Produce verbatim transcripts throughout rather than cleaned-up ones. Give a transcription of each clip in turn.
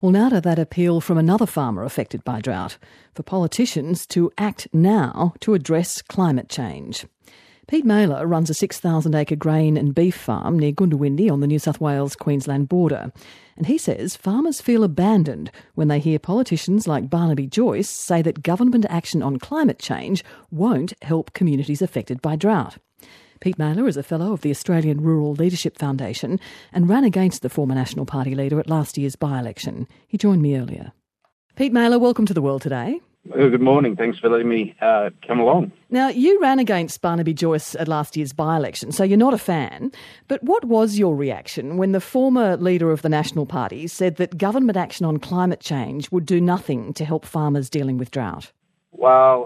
Well, now to that appeal from another farmer affected by drought, for politicians to act now to address climate change. Pete Mailer runs a six thousand acre grain and beef farm near Goondiwindi on the New South Wales-Queensland border. And he says farmers feel abandoned when they hear politicians like Barnaby Joyce say that government action on climate change won't help communities affected by drought. Pete Mailer is a fellow of the Australian Rural Leadership Foundation and ran against the former National Party leader at last year's by-election. He joined me earlier. Pete Mailer, welcome to The World Today. Well, good morning. Thanks for letting me uh, come along. Now, you ran against Barnaby Joyce at last year's by-election, so you're not a fan. But what was your reaction when the former leader of the National Party said that government action on climate change would do nothing to help farmers dealing with drought? Well,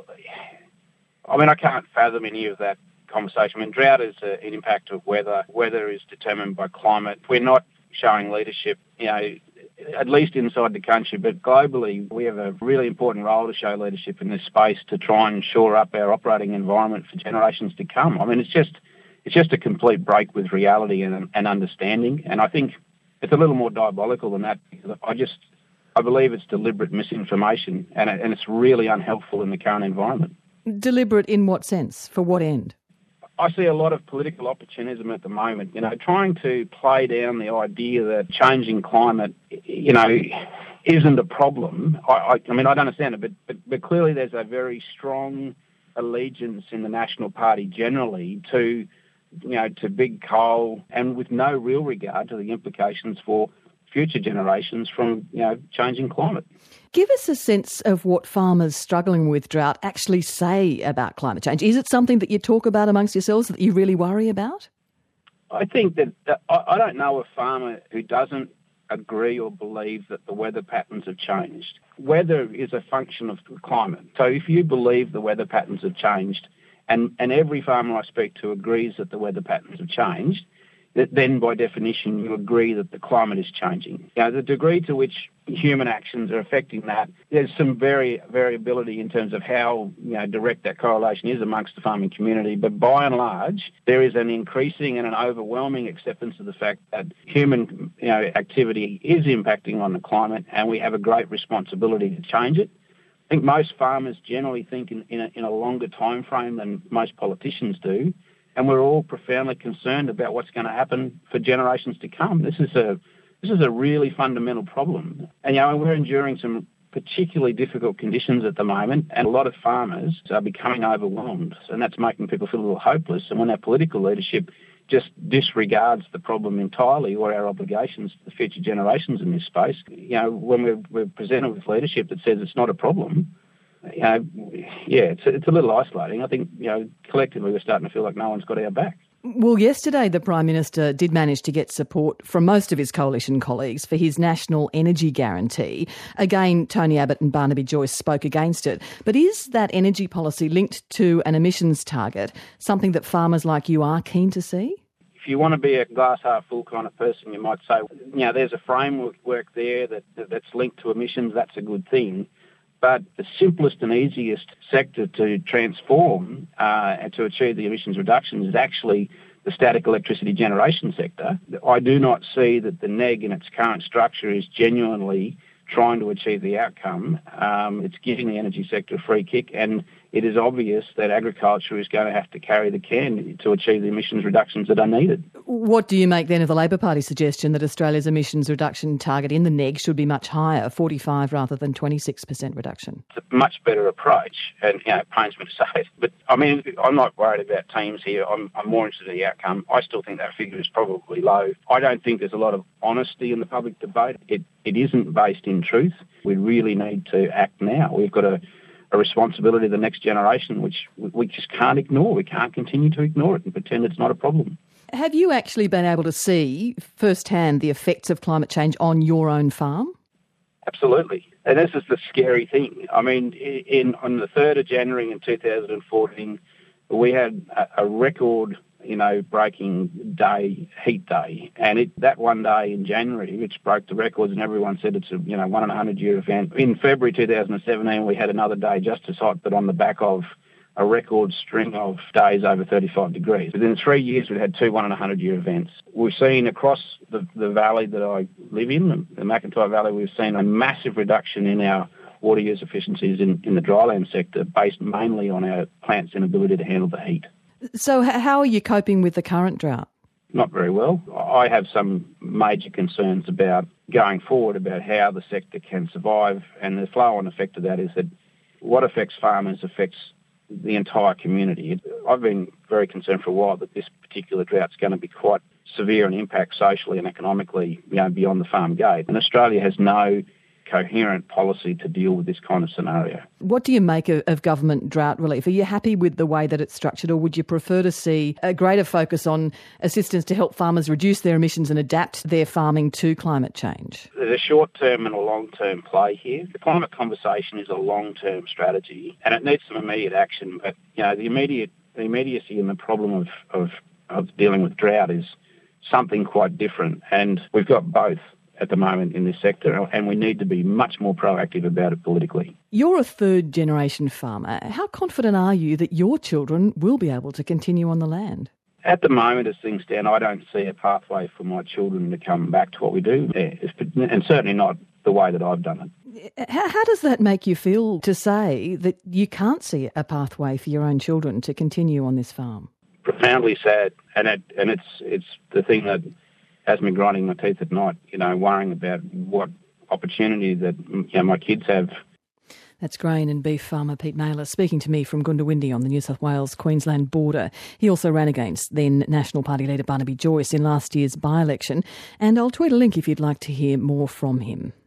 I mean, I can't fathom any of that conversation. I mean, drought is a, an impact of weather. Weather is determined by climate. We're not showing leadership, you know, at least inside the country, but globally, we have a really important role to show leadership in this space to try and shore up our operating environment for generations to come. I mean, it's just it's just a complete break with reality and, and understanding, and I think it's a little more diabolical than that, because I just I believe it's deliberate misinformation, and, it, and it's really unhelpful in the current environment. Deliberate in what sense? For what end? I see a lot of political opportunism at the moment, you know, trying to play down the idea that changing climate, you know, isn't a problem. I, I, I mean, I don't understand it, but, but, but clearly there's a very strong allegiance in the National Party generally to, you know, to big coal, and with no real regard to the implications for future generations from, you know, changing climate. Give us a sense of what farmers struggling with drought actually say about climate change. Is it something that you talk about amongst yourselves that you really worry about? I think that, that I, I don't know a farmer who doesn't agree or believe that the weather patterns have changed. Weather is a function of climate. So if you believe the weather patterns have changed, and, and every farmer I speak to agrees that the weather patterns have changed, then by definition you agree that the climate is changing. You know, the degree to which human actions are affecting that, there's some very variability in terms of how, you know, direct that correlation is amongst the farming community. But by and large, there is an increasing and an overwhelming acceptance of the fact that human, you know, activity is impacting on the climate, and we have a great responsibility to change it. I think most farmers generally think in, in, a, in a longer time frame than most politicians do. And we're all profoundly concerned about what's going to happen for generations to come. This is a this is a really fundamental problem. And, you know, we're enduring some particularly difficult conditions at the moment, and a lot of farmers are becoming overwhelmed, and that's making people feel a little hopeless. And when our political leadership just disregards the problem entirely, or our obligations to the future generations in this space, you know, when we're, we're presented with leadership that says it's not a problem, you know, yeah, it's, it's a little isolating. I think, you know, collectively we're starting to feel like no one's got our back. Well, yesterday the Prime Minister did manage to get support from most of his coalition colleagues for his national energy guarantee. Again, Tony Abbott and Barnaby Joyce spoke against it. But is that energy policy linked to an emissions target, something that farmers like you are keen to see? If you want to be a glass half full kind of person, you might say, you know, there's a framework work there that that's linked to emissions. That's a good thing. But the simplest and easiest sector to transform uh, and to achieve the emissions reductions is actually the static electricity generation sector. I do not see that the N E G in its current structure is genuinely trying to achieve the outcome. Um, it's giving the energy sector a free kick, and it is obvious that agriculture is going to have to carry the can to achieve the emissions reductions that are needed. What do you make then of the Labor Party's suggestion that Australia's emissions reduction target in the N E G should be much higher, forty-five rather than twenty-six percent reduction? It's a much better approach, and, you know, it pains me to say it. But, I mean, I'm not worried about teams here. I'm, I'm more interested in the outcome. I still think that figure is probably low. I don't think there's a lot of honesty in the public debate. It, it isn't based in truth. We really need to act now. We've got a a responsibility to the next generation, which we just can't ignore. We can't continue to ignore it and pretend it's not a problem. Have you actually been able to see firsthand the effects of climate change on your own farm? Absolutely. And this is the scary thing. I mean, in on the third of January in two thousand fourteen, we had a, a record, you know, breaking day, heat day. And it, that one day in January, which broke the records, and everyone said it's a, you know, one in a hundred year event. In February two thousand seventeen, we had another day just as hot, but on the back of a record string of days over thirty-five degrees. Within three years, we've had two one in a hundred year events. We've seen across the, the valley that I live in, the McIntyre Valley, we've seen a massive reduction in our water use efficiencies in, in the dryland sector, based mainly on our plants' inability to handle the heat. So how are you coping with the current drought? Not very well. I have some major concerns about going forward about how the sector can survive, and the flow-on effect of that is that what affects farmers affects the entire community. I've been very concerned for a while that this particular drought's going to be quite severe and impact socially and economically, you know, beyond the farm gate. And Australia has no coherent policy to deal with this kind of scenario. What do you make of, of government drought relief? Are you happy with the way that it's structured, or would you prefer to see a greater focus on assistance to help farmers reduce their emissions and adapt their farming to climate change? There's a short-term and a long-term play here. The climate conversation is a long-term strategy, and it needs some immediate action. But you know, the immediate the immediacy and the problem of, of, of dealing with drought is something quite different, and we've got both at the moment in this sector, and we need to be much more proactive about it politically. You're a third-generation farmer. How confident are you that your children will be able to continue on the land? At the moment, as things stand, I don't see a pathway for my children to come back to what we do, and certainly not the way that I've done it. How, how does that make you feel to say that you can't see a pathway for your own children to continue on this farm? Profoundly sad, and it, and it's it's the thing that has me grinding my teeth at night, you know, worrying about what opportunity that, you know, my kids have. That's grain and beef farmer Pete Mailer speaking to me from Goondiwindi on the New South Wales-Queensland border. He also ran against then National Party leader Barnaby Joyce in last year's by-election, and I'll tweet a link if you'd like to hear more from him.